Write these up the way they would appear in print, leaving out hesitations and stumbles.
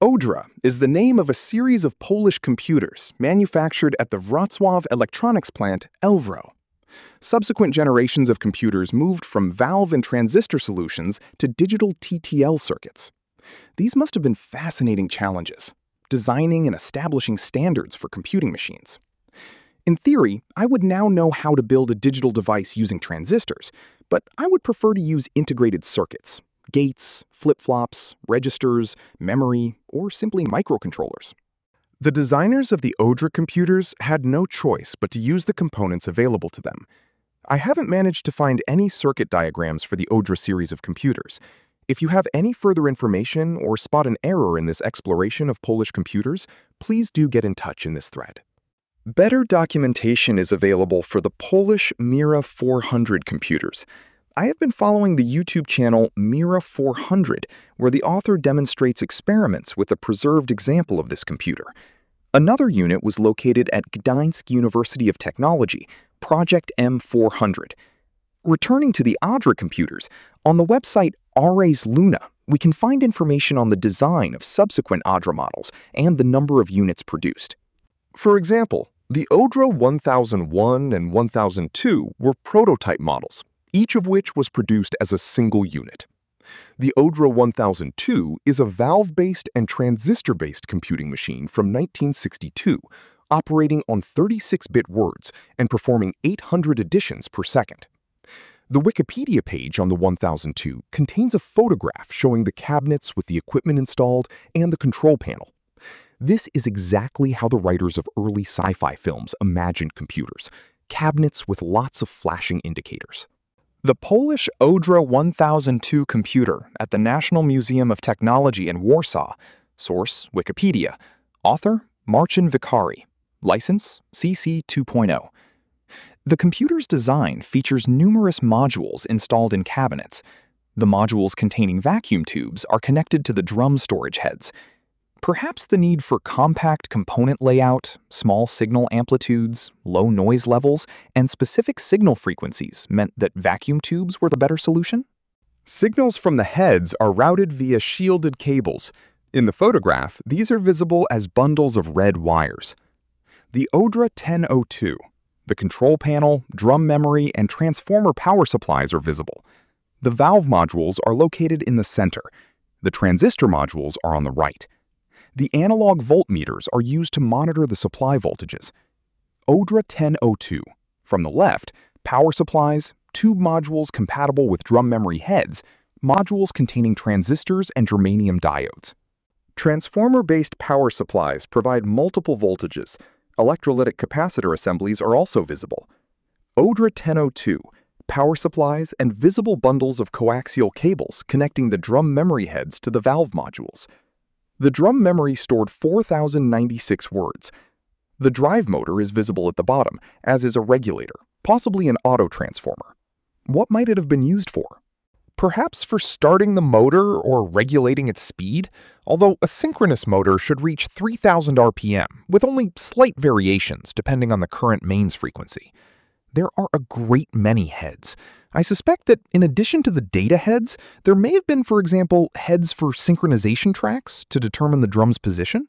Odra is the name of a series of Polish computers manufactured at the Wrocław electronics plant Elwro. Subsequent generations of computers moved from valve and transistor solutions to digital TTL circuits. These must have been fascinating challenges, designing and establishing standards for computing machines. In theory, I would now know how to build a digital device using transistors, but I would prefer to use integrated circuits, gates, flip-flops, registers, memory, or simply microcontrollers. The designers of the Odra computers had no choice but to use the components available to them. I haven't managed to find any circuit diagrams for the Odra series of computers. If you have any further information or spot an error in this exploration of Polish computers, please do get in touch in this thread. Better documentation is available for the Polish Mira 400 computers. I have been following the YouTube channel Mira 400, where the author demonstrates experiments with a preserved example of this computer. Another unit was located at Gdańsk University of Technology, Project M400. Returning to the Odra computers, on the website Ares Luna, we can find information on the design of subsequent Odra models and the number of units produced. For example, the Odra 1001 and 1002 were prototype models, each of which was produced as a single unit. The Odra 1002 is a valve-based and transistor-based computing machine from 1962, operating on 36-bit words and performing 800 additions per second. The Wikipedia page on the 1002 contains a photograph showing the cabinets with the equipment installed and the control panel. This is exactly how the writers of early sci-fi films imagined computers, cabinets with lots of flashing indicators. The Polish Odra 1002 computer at the National Museum of Technology in Warsaw. Source: Wikipedia. Author: Marcin Vicari. License: CC 2.0. The computer's design features numerous modules installed in cabinets. The modules containing vacuum tubes are connected to the drum storage heads. Perhaps the need for compact component layout, small signal amplitudes, low noise levels, and specific signal frequencies meant that vacuum tubes were the better solution? Signals from the heads are routed via shielded cables. In the photograph, these are visible as bundles of red wires. The Odra 1002. The control panel, drum memory, and transformer power supplies are visible. The valve modules are located in the center. The transistor modules are on the right. The analog voltmeters are used to monitor the supply voltages. Odra 1002. From the left, power supplies, tube modules compatible with drum memory heads, modules containing transistors and germanium diodes. Transformer-based power supplies provide multiple voltages. Electrolytic capacitor assemblies are also visible. Odra 1002. Power supplies and visible bundles of coaxial cables connecting the drum memory heads to the valve modules. The drum memory stored 4,096 words. The drive motor is visible at the bottom, as is a regulator, possibly an auto transformer. What might it have been used for? Perhaps for starting the motor or regulating its speed, although a synchronous motor should reach 3,000 RPM, with only slight variations depending on the current mains frequency. There are a great many heads. I suspect that in addition to the data heads, there may have been, for example, heads for synchronization tracks to determine the drum's position.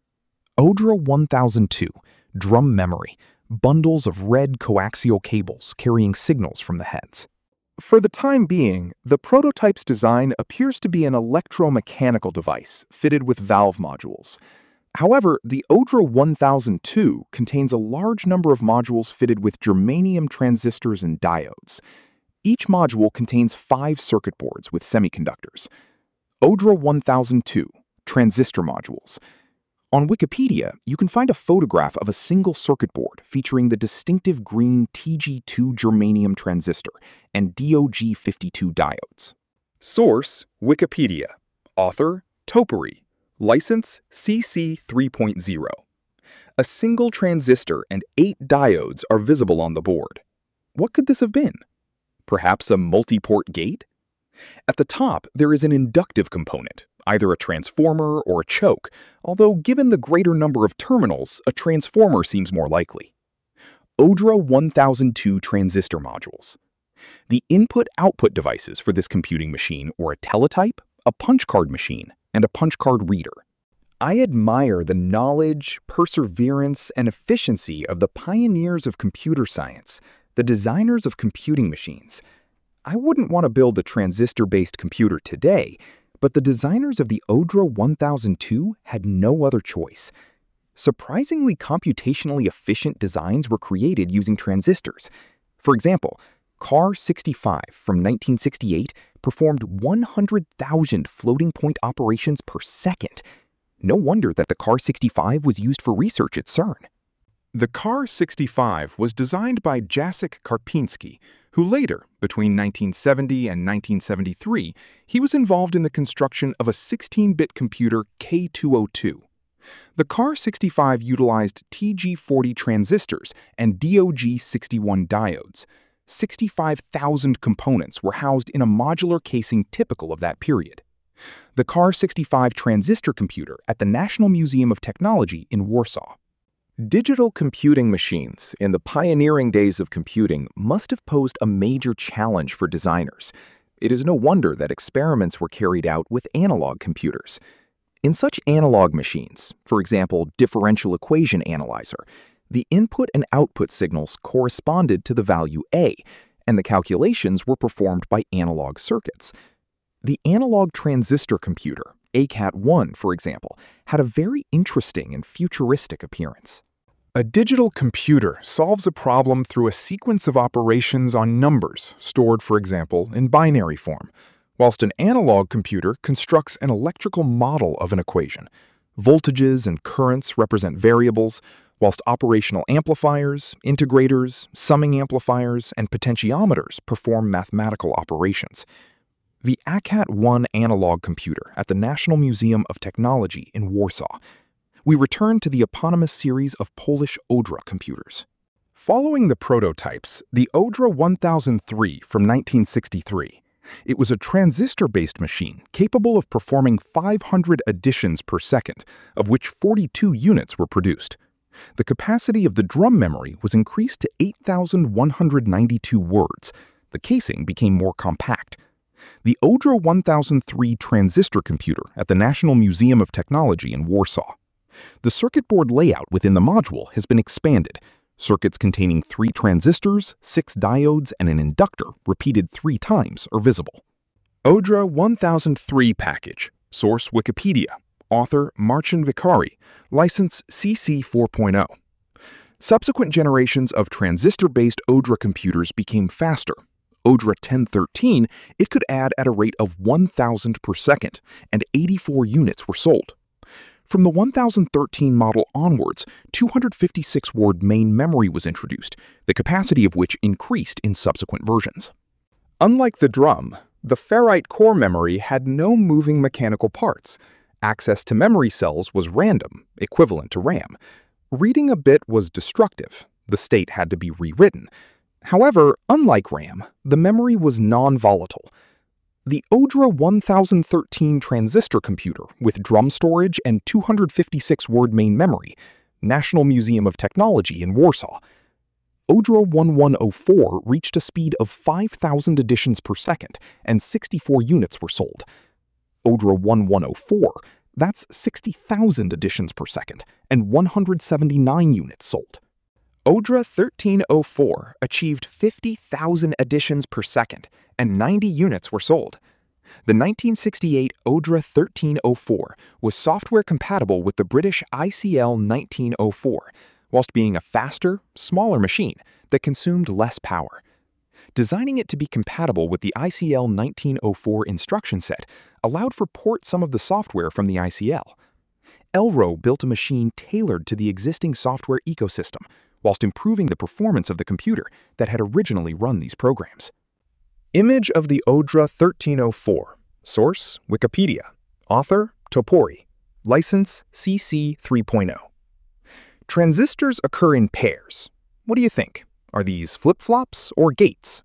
Odra 1002, drum memory, bundles of red coaxial cables carrying signals from the heads. For the time being, the prototype's design appears to be an electromechanical device fitted with valve modules. However, the Odra 1002 contains a large number of modules fitted with germanium transistors and diodes. Each module contains 5 circuit boards with semiconductors. Odra 1002, transistor modules. On Wikipedia, you can find a photograph of a single circuit board featuring the distinctive green TG2 germanium transistor and DOG52 diodes. Source: Wikipedia. Author: Topiary. License: CC 3.0. A single transistor and 8 diodes are visible on the board. What could this have been? Perhaps a multi-port gate? At the top, there is an inductive component, either a transformer or a choke, although given the greater number of terminals, a transformer seems more likely. Odra 1002 transistor modules. The input-output devices for this computing machine were a teletype, a punch card machine, and a punch card reader. I admire the knowledge, perseverance, and efficiency of the pioneers of computer science, the designers of computing machines. I wouldn't want to build a transistor-based computer today, but the designers of the Odra 1002 had no other choice. Surprisingly computationally efficient designs were created using transistors. For example, CAR 65 from 1968 performed 100,000 floating-point operations per second. No wonder that the CAR 65 was used for research at CERN. The CAR 65 was designed by Jacek Karpinski, who later, between 1970 and 1973, he was involved in the construction of a 16-bit computer K202. The CAR 65 utilized TG40 transistors and DOG61 diodes. 65,000 components were housed in a modular casing typical of that period. The CAR 65 transistor computer at the National Museum of Technology in Warsaw. Digital computing machines in the pioneering days of computing must have posed a major challenge for designers. It is no wonder that experiments were carried out with analog computers. In such analog machines, for example, differential equation analyzer, the input and output signals corresponded to the value A, and the calculations were performed by analog circuits. The analog transistor computer, ACAT-1, for example, had a very interesting and futuristic appearance. A digital computer solves a problem through a sequence of operations on numbers, stored, for example, in binary form, whilst an analog computer constructs an electrical model of an equation. Voltages and currents represent variables, whilst operational amplifiers, integrators, summing amplifiers, and potentiometers perform mathematical operations. The ACAT-1 analog computer at the National Museum of Technology in Warsaw. We return to the eponymous series of Polish Odra computers. Following the prototypes, the Odra 1003 from 1963. It was a transistor-based machine capable of performing 500 additions per second, of which 42 units were produced. The capacity of the drum memory was increased to 8,192 words. The casing became more compact. The Odra 1003 transistor computer at the National Museum of Technology in Warsaw. The circuit board layout within the module has been expanded. Circuits containing 3 transistors, 6 diodes, and an inductor repeated 3 times are visible. Odra 1003 package. Source Wikipedia. Author Marcin Vicari. License CC 4.0. Subsequent generations of transistor-based Odra computers became faster. Odra 1013, it could add at a rate of 1,000 per second, and 84 units were sold. From the 1013 model onwards, 256-word main memory was introduced, the capacity of which increased in subsequent versions. Unlike the drum, the ferrite core memory had no moving mechanical parts. Access to memory cells was random, equivalent to RAM. Reading a bit was destructive. The state had to be rewritten. However, unlike RAM, the memory was non-volatile. The Odra 1013 transistor computer with drum storage and 256-word main memory, National Museum of Technology in Warsaw. Odra 1104 reached a speed of 5,000 additions per second, and 64 units were sold. Odra 1104, that's 60,000 additions per second, and 179 units sold. Odra 1304 achieved 50,000 additions per second, and 90 units were sold. The 1968 Odra 1304 was software compatible with the British ICL 1904, whilst being a faster, smaller machine that consumed less power. Designing it to be compatible with the ICL 1904 instruction set allowed for port some of the software from the ICL. Elro built a machine tailored to the existing software ecosystem, whilst improving the performance of the computer that had originally run these programs. Image of the Odra 1304. Source Wikipedia. Author Topori. License CC 3.0. Transistors occur in pairs. What do you think? Are these flip-flops or gates?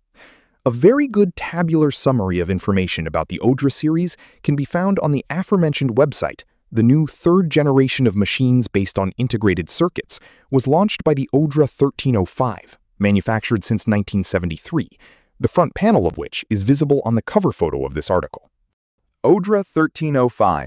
A very good tabular summary of information about the Odra series can be found on the aforementioned website. The new third generation of machines based on integrated circuits was launched by the Odra 1305, manufactured since 1973, the front panel of which is visible on the cover photo of this article. Odra 1305,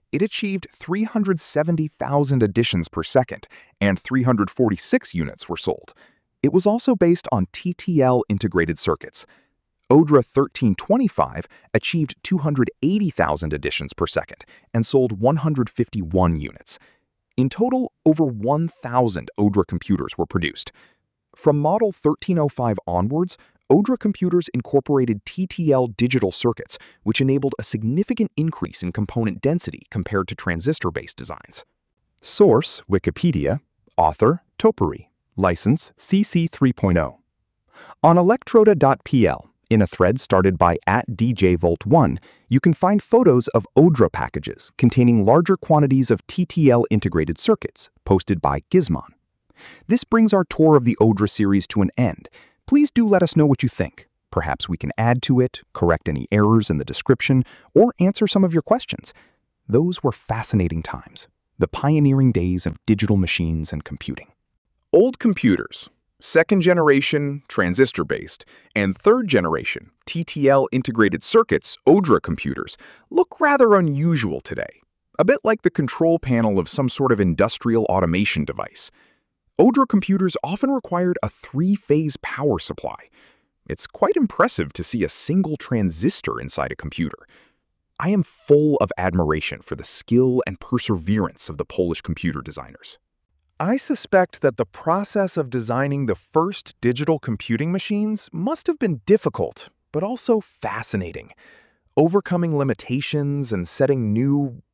It achieved 370,000 editions per second, and 346 units were sold. It was also based on TTL integrated circuits. Odra 1325 achieved 280,000 editions per second and sold 151 units. In total, over 1,000 Odra computers were produced. From model 1305 onwards, Odra computers incorporated TTL digital circuits, which enabled a significant increase in component density compared to transistor-based designs. Source: Wikipedia. Author: Topiary. License: CC 3.0. On electroda.pl, in a thread started by @DJVolt1, you can find photos of Odra packages containing larger quantities of TTL integrated circuits, posted by Gizmon. This brings our tour of the Odra series to an end. Please do let us know what you think. Perhaps we can add to it, correct any errors in the description, or answer some of your questions. Those were fascinating times, the pioneering days of digital machines and computing. Old computers, second-generation transistor-based, and third-generation TTL integrated circuits Odra computers look rather unusual today, a bit like the control panel of some sort of industrial automation device. Odra computers often required a three-phase power supply. It's quite impressive to see a single transistor inside a computer. I am full of admiration for the skill and perseverance of the Polish computer designers. I suspect that the process of designing the first digital computing machines must have been difficult, but also fascinating. Overcoming limitations and setting new,